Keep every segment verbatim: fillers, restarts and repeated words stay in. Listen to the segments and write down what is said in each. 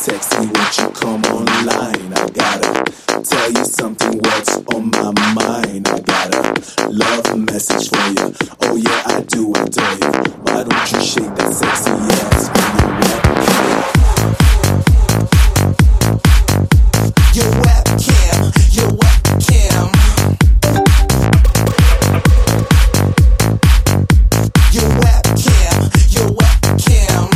sexy, won't you come online? I gotta tell you something, what's on my mind. I got a love message for you. Oh yeah, I do adore you. Why don't you shake that sexy ass on your webcam? Your webcam, your webcam. Your webcam, your webcam.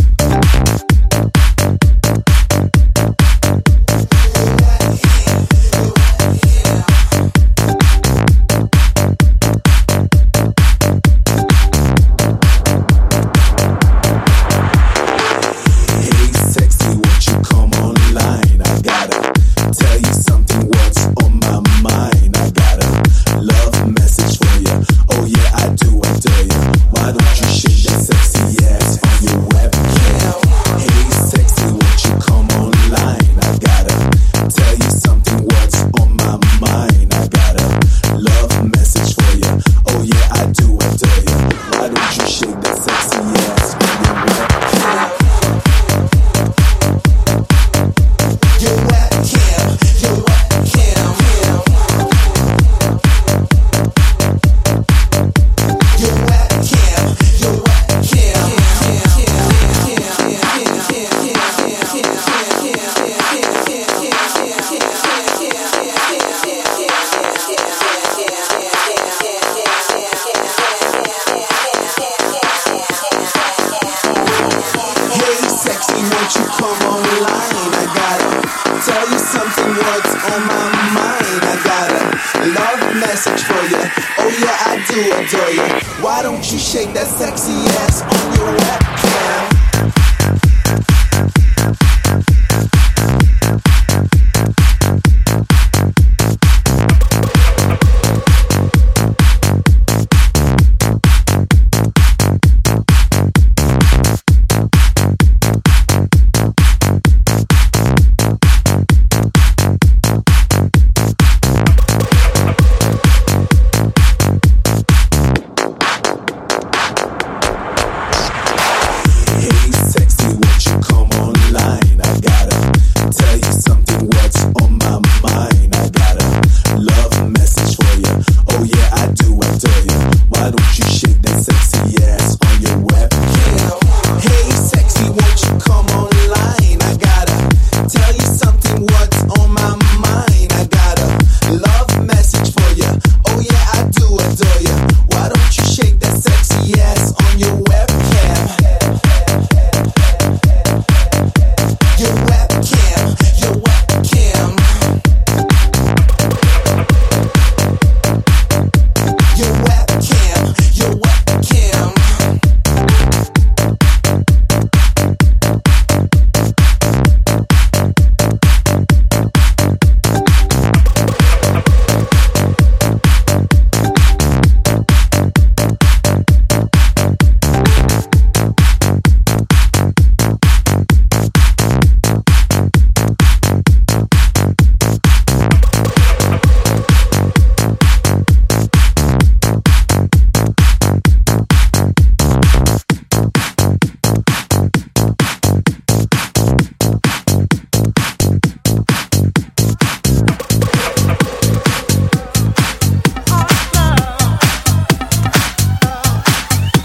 Won't you come online? I gotta tell you something, what's on my mind. I got a love message for you. Oh yeah, I do adore you. Why don't you shake that sexy ass on your webcam?